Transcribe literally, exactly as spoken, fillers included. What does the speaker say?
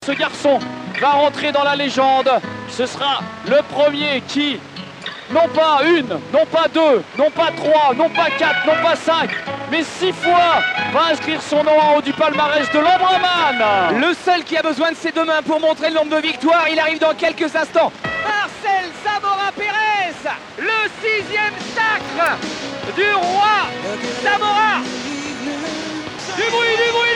Ce garçon va rentrer dans la légende. Ce sera le premier qui, non pas une, non pas deux, non pas trois, non pas quatre, non pas cinq, mais six fois va inscrire son nom en haut du palmarès de l'Ombraman. Le seul qui a besoin de ses deux mains pour montrer le nombre de victoires, il arrive dans quelques instants. Marcel Zamora Pérez, le sixième sacre du roi Zamora. Du bruit, du bruit.